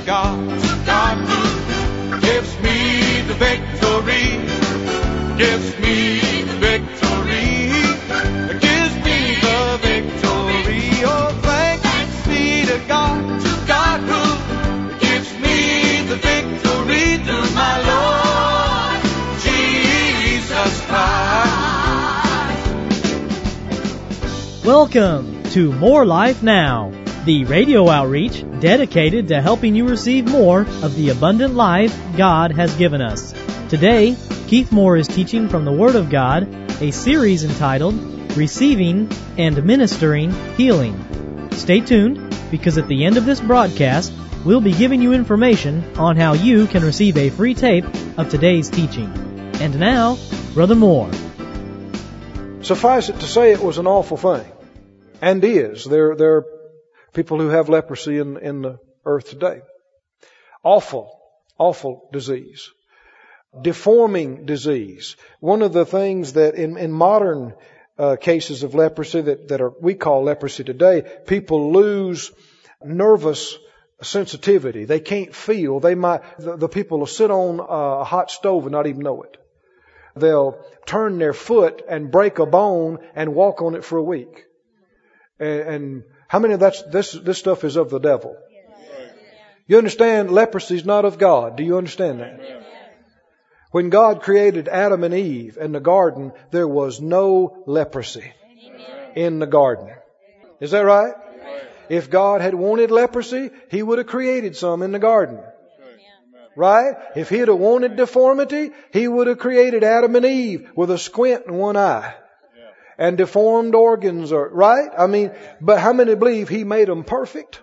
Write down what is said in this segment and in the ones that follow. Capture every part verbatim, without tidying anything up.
God, to God who gives me the victory, gives me the victory, gives me the victory. Oh, thanks be to God, to God who gives me the victory through my Lord Jesus Christ. Welcome to More Life Now, the radio outreach dedicated to helping you receive more of the abundant life God has given us. Today, Keith Moore is teaching from the Word of God, a series entitled Receiving and Ministering Healing. Stay tuned, because at the end of this broadcast, we'll be giving you information on how you can receive a free tape of today's teaching. And now, Brother Moore. Suffice it to say, it was an awful thing, and is. There, there are people who have leprosy in, in the earth today. Awful, awful disease. Deforming disease. One of the things that in, in modern uh, cases of leprosy that, that are, we call leprosy today, people lose nervous sensitivity. They can't feel. They might, the, the people will sit on a hot stove and not even know it. They'll turn their foot and break a bone and walk on it for a week. And, and how many of that's, this, this stuff is of the devil? You understand leprosy is not of God. Do you understand that? When God created Adam and Eve in the garden, there was no leprosy in the garden. Is that right? If God had wanted leprosy, He would have created some in the garden. Right? If He'd have wanted deformity, He would have created Adam and Eve with a squint in one eye. And deformed organs are, right? I mean, but how many believe He made them perfect?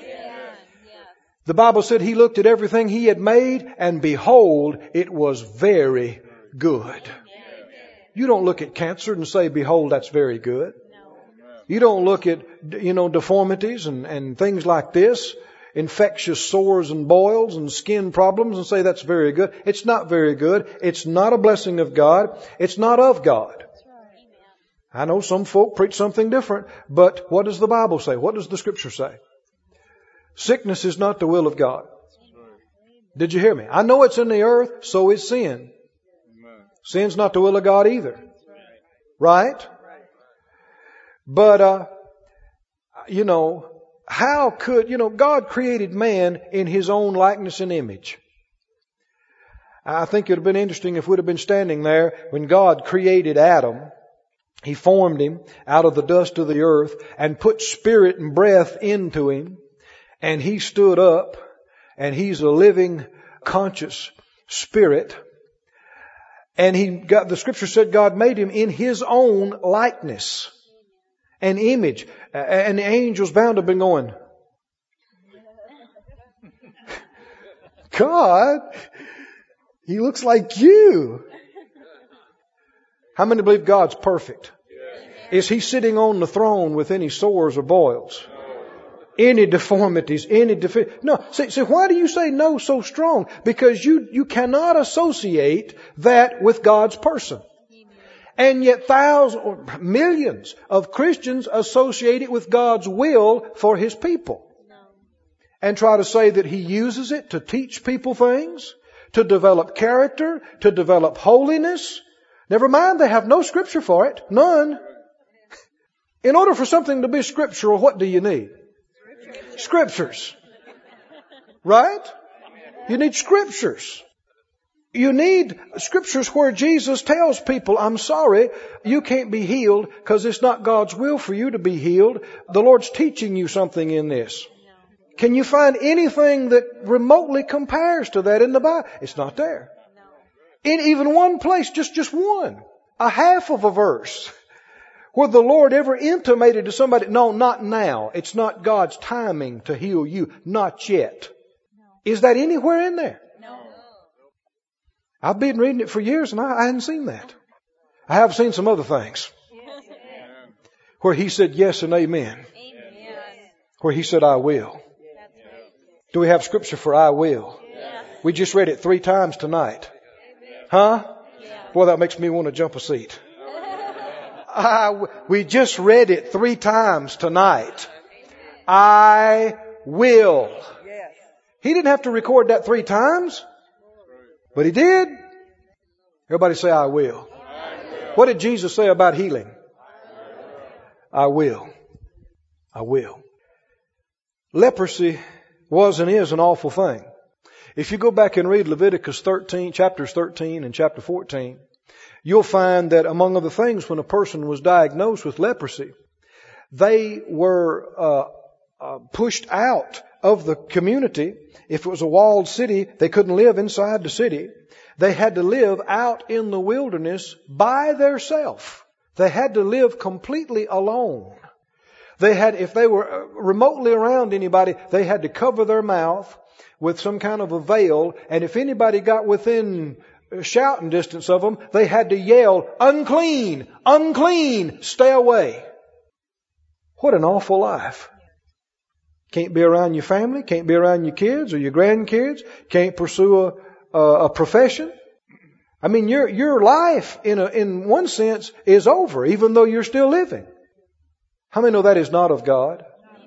The Bible said He looked at everything He had made, and behold, it was very good. You don't look at cancer and say, behold, that's very good. You don't look at, you know, deformities and, and things like this, infectious sores and boils and skin problems, and say that's very good. It's not very good. It's not a blessing of God. It's not of God. I know some folk preach something different, but what does the Bible say? What does the Scripture say? Sickness is not the will of God. Did you hear me? I know it's in the earth, so is sin. Sin's not the will of God either. Right? But, uh, you know, how could, you know, God created man in His own likeness and image. I think it would have been interesting if we'd have been standing there when God created Adam. He formed him out of the dust of the earth and put spirit and breath into him. And he stood up, and he's a living, conscious spirit. And he got, the Scripture said God made him in His own likeness and image. And the angels bound to have been going, God, He looks like you. How many believe God's perfect? Is He sitting on the throne with any sores or boils? Any deformities, any defi- No, see, see, why do you say no so strong? Because you, you cannot associate that with God's person. And yet thousands or millions of Christians associate it with God's will for His people. And try to say that He uses it to teach people things, to develop character, to develop holiness. Never mind, they have no Scripture for it. None. In order for something to be scriptural, what do you need? Scriptures. Right? You need Scriptures. You need Scriptures where Jesus tells people, I'm sorry, you can't be healed because it's not God's will for you to be healed. The Lord's teaching you something in this. Can you find anything that remotely compares to that in the Bible? It's not there. In even one place, just, just one, a half of a verse, where the Lord ever intimated to somebody, no, not now. It's not God's timing to heal you. Not yet. Is that anywhere in there? No. I've been reading it for years and I, I hadn't seen that. I have seen some other things where He said yes and amen. Where He said I will. Do we have Scripture for I will? We just read it three times tonight. Huh? Boy, that makes me want to jump a seat. I, we just read it three times tonight. I will. He didn't have to record that three times, but He did. Everybody say, I will. What did Jesus say about healing? I will. I will. Leprosy was and is an awful thing. If you go back and read Leviticus thirteen, chapters thirteen and chapter fourteen, you'll find that among other things, when a person was diagnosed with leprosy, they were uh, uh, pushed out of the community. If it was a walled city, they couldn't live inside the city. They had to live out in the wilderness by themselves. They had to live completely alone. They had, if they were remotely around anybody, they had to cover their mouth with some kind of a veil. And if anybody got within shouting distance of them, they had to yell, unclean, unclean, stay away. What an awful life. Can't be around your family, can't be around your kids or your grandkids, can't pursue a Uh, a profession. I mean, your your life, in a, in one sense, is over, even though you're still living. How many know that is not of God?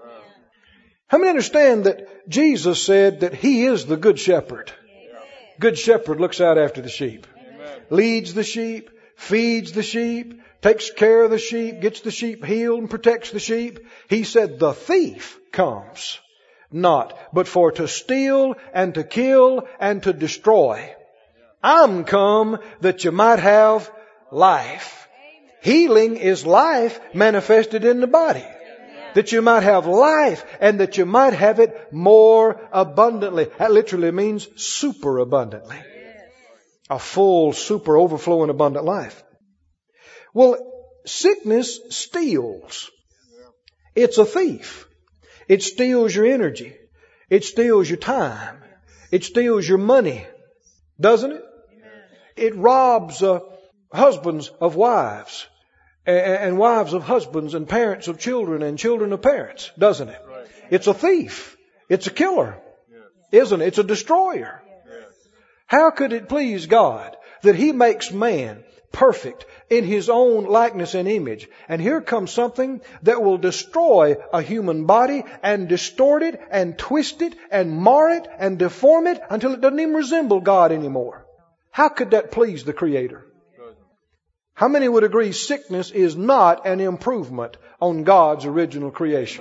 How many understand that Jesus said that He is the good shepherd? Good shepherd looks out after the sheep, leads the sheep, feeds the sheep, takes care of the sheep, gets the sheep healed and protects the sheep. He said the thief comes not, but for to steal and to kill and to destroy. I'm come that you might have life. Healing is life manifested in the body. That you might have life and that you might have it more abundantly. That literally means super abundantly. A full, super, overflowing, abundant life. Well, sickness steals. It's a thief. It steals your energy. It steals your time. It steals your money. Doesn't it? It robs uh, husbands of wives. And, and wives of husbands. And parents of children. And children of parents. Doesn't it? It's a thief. It's a killer. Isn't it? It's a destroyer. How could it please God that He makes man perfect in His own likeness and image? And here comes something that will destroy a human body and distort it and twist it and mar it and deform it until it doesn't even resemble God anymore. How could that please the Creator? How many would agree sickness is not an improvement on God's original creation?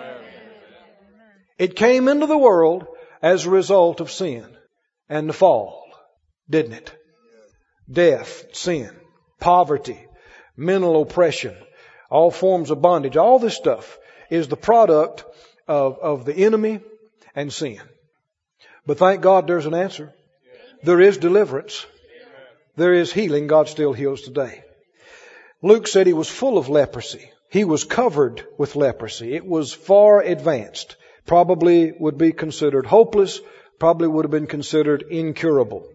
It came into the world as a result of sin and the fall, didn't it? Death, sin, poverty, mental oppression, all forms of bondage, all this stuff is the product of, of the enemy and sin. But thank God there's an answer. There is deliverance. There is healing. God still heals today. Luke said he was full of leprosy. He was covered with leprosy. It was far advanced. Probably would be considered hopeless. Probably would have been considered incurable.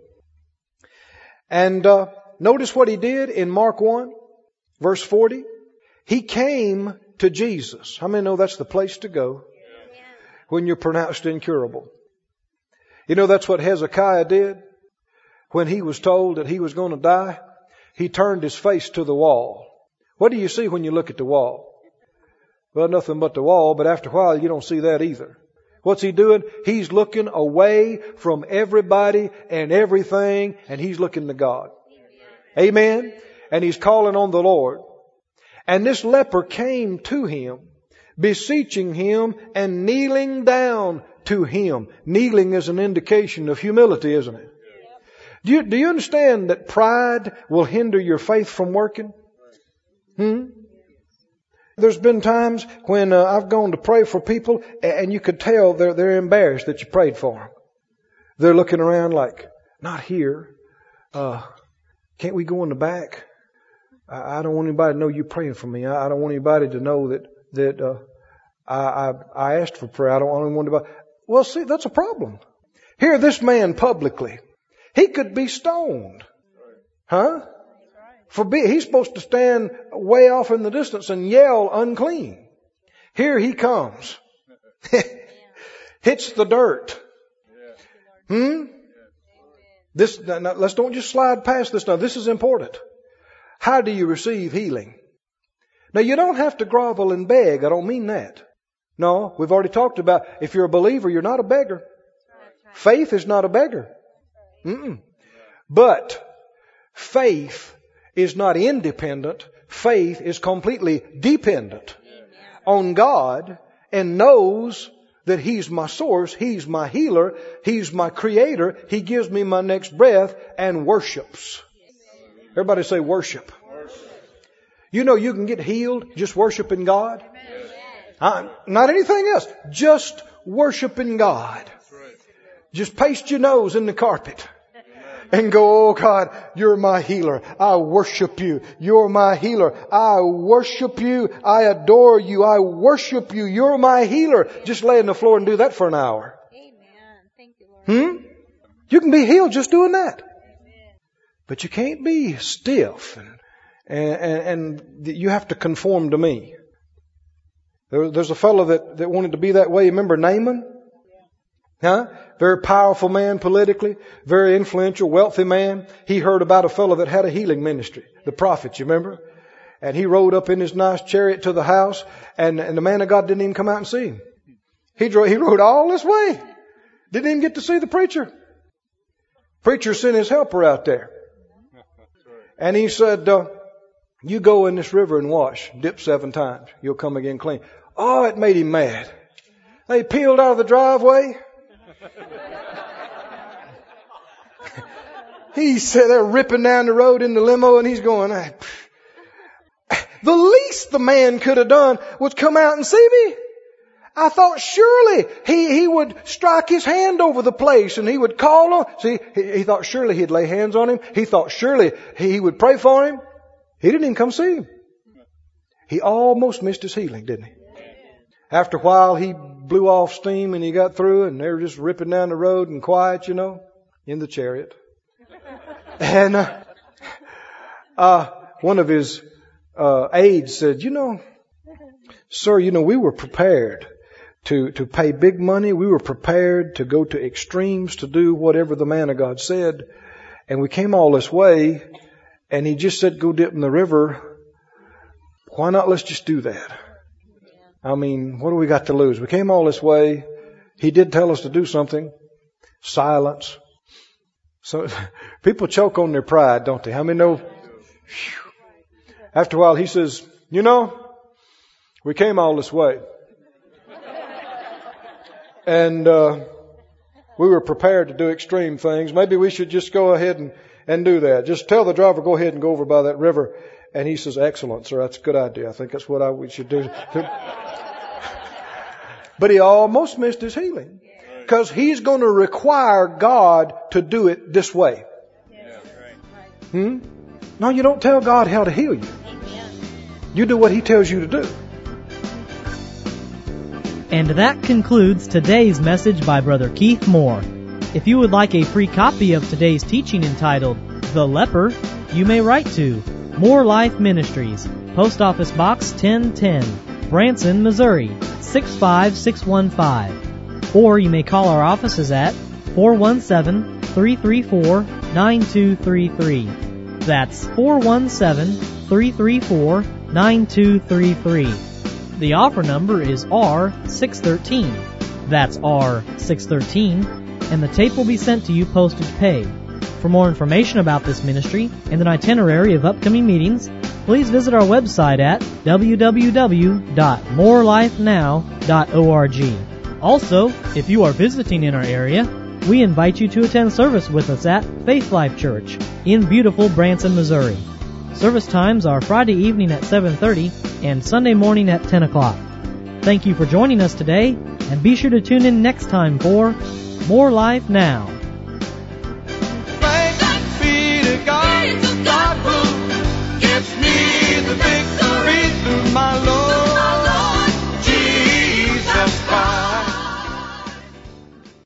And uh, notice what he did in Mark one, verse forty. He came to Jesus. How many know that's the place to go when you're pronounced incurable? You know that's what Hezekiah did when he was told that he was going to die. He turned his face to the wall. What do you see when you look at the wall? Well, nothing but the wall, but after a while you don't see that either. What's he doing? He's looking away from everybody and everything, and he's looking to God. Amen? And he's calling on the Lord. And this leper came to him, beseeching him and kneeling down to him. Kneeling is an indication of humility, isn't it? Do you, do you understand that pride will hinder your faith from working? Hmm? There's been times when uh, I've gone to pray for people and you could tell they're, they're embarrassed that you prayed for them. They're looking around like, not here. Uh, can't we go in the back? I, I don't want anybody to know you're praying for me. I, I don't want anybody to know that, that uh, I, I, I asked for prayer. I don't want anyone to... Well, see, that's a problem. Here, this man publicly, he could be stoned. Huh? For be, he's supposed to stand way off in the distance and yell unclean. Here he comes. Hits the dirt. Hmm? This, now, let's don't just slide past this now. This is important. How do you receive healing? Now you don't have to grovel and beg. I don't mean that. No, we've already talked about if you're a believer, you're not a beggar. Faith is not a beggar. Mm-mm. But faith is not independent. Faith is completely dependent on God and knows that He's my source, He's my healer, He's my creator, He gives me my next breath, and worships. Everybody say worship. You know you can get healed just worshiping God. Uh, not anything else. Just worshiping God. Just paste your nose in the carpet and go, oh God, you're my healer. I worship you. You're my healer. I worship you. I adore you. I worship you. You're my healer. Just lay on the floor and do that for an hour. Amen. Thank you, Lord. Hmm? You can be healed just doing that. Amen. But you can't be stiff and, and, and you have to conform to me. There, there's a fellow that, that wanted to be that way. Remember Naaman? Huh? Very powerful man politically, very influential, wealthy man. He heard about a fellow that had a healing ministry, the prophet, you remember? And he rode up in his nice chariot to the house, and, and the man of God didn't even come out and see him. He drove, he rode all this way. Didn't even get to see the preacher. Preacher sent his helper out there. And he said, uh, you go in this river and wash, dip seven times. You'll come again clean. Oh, it made him mad. They peeled out of the driveway. He said they're ripping down the road in the limo, and he's going, ah, the least the man could have done was come out and see me. I thought surely he, he would strike his hand over the place and he would call on. See, he, he thought surely he'd lay hands on him. He thought surely he would pray for him. He didn't even come see him. He almost missed his healing, didn't he? After a while, he blew off steam and he got through, and they were just ripping down the road and quiet, you know, in the chariot. And uh, uh, one of his uh, aides said, you know, sir, you know, we were prepared to, to pay big money. We were prepared to go to extremes to do whatever the man of God said. And we came all this way, and he just said, go dip in the river. Why not let's just do that? I mean, what do we got to lose? We came all this way. He did tell us to do something. Silence. So people choke on their pride, don't they? How many know? Whew. After a while, he says, you know, we came all this way. And uh, we were prepared to do extreme things. Maybe we should just go ahead and, and do that. Just tell the driver, go ahead and go over by that river. And he says, excellent, sir. That's a good idea. I think that's what I, we should do. But he almost missed his healing. Because he's going to require God to do it this way. Hmm? No, you don't tell God how to heal you. You do what He tells you to do. And that concludes today's message by Brother Keith Moore. If you would like a free copy of today's teaching entitled, The Leper, you may write to More Life Ministries, Post Office Box ten ten, Branson, Missouri, six five six one five. Or you may call our offices at four one seven, three three four, nine two three three. That's four one seven, three three four, nine two three three. The offer number is R six thirteen. That's R six thirteen, and the tape will be sent to you postage paid. For more information about this ministry and an itinerary of upcoming meetings, please visit our website at w w w dot more life now dot org. Also, if you are visiting in our area, we invite you to attend service with us at Faith Life Church in beautiful Branson, Missouri. Service times are Friday evening at seven thirty and Sunday morning at ten o'clock. Thank you for joining us today, and be sure to tune in next time for More Life Now. Thanks be to God, God will